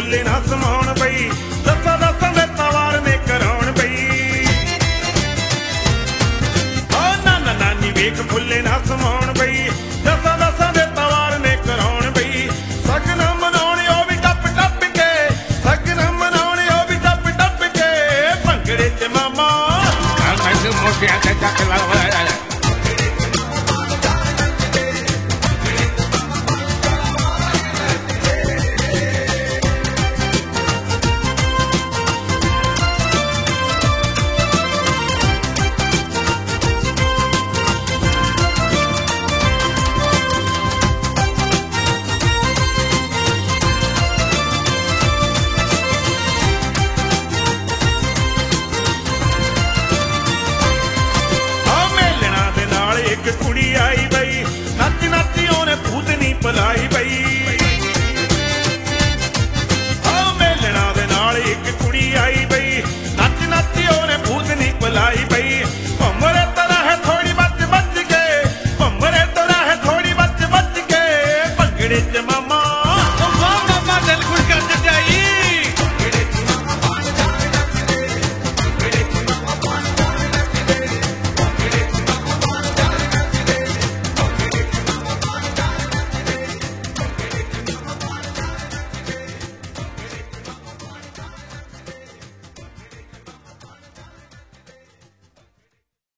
ਫੁੱਲੇ ਨਾ ਸਮਾਉਣ ਬਈ ਦਸਾਂ ਦਸਾਂ ਦੇ ਤਵਾਰ ਨੇ ਕਰਾਉਣ ਬਈ ਨਾਨਾ ਨਾਨੀ ਵੇਖ ਫੁੱਲੇ ਨਾ ਸਮਾਉਣ ਬਈ ਦਸਾਂ ਦਸਾਂ ਦੇ ਤਵਾਰ ਨੇ ਕਰਾਉਣ ਬਈ ਸਗਨ ਮਨਾਉਣੇ ਉਹ ਵੀ ਟੱਪ ਟੱਪ ਕੇ ਸਗਨ ਮਨਾਉਣੇ ਉਹ ਵੀ ਟੱਪ ਟੱਪ ਕੇ ਭੰਗੜੇ ਚ ਮਾਮਾ ਮੈਨੂੰ ਮੋਟਿਆਂ ਤੇ ਚੱਕ ਲਾ ਕੁੜੀ ਆਈ ਬਈ ਨੱਚ ਨੱਚ ਉਹਨੇ ਭੂਤਨੀ ਪਲਾਈ ਬਈ ਮੇਲਣਾ ਦੇ ਨਾਲ ਇੱਕ ਕੁੜੀ ਆਈ ਬਈ ਨੱਚ ਨੱਚ ਉਹਨੇ ਭੂਤਨੀ ਪਲਾਈ ਬਈ ਭੰਮਰੇ ਤਰ੍ਹਾਂ ਹੈ ਥੋੜੀ ਬੱਚ ਬੱਚ ਕੇ ਭੰਮਰੇ ਤਰ੍ਹਾਂ ਹੈ ਥੋੜੀ ਬੱਚ ਬੱਚ ਕੇ ਭੰਗੜੇ ਚ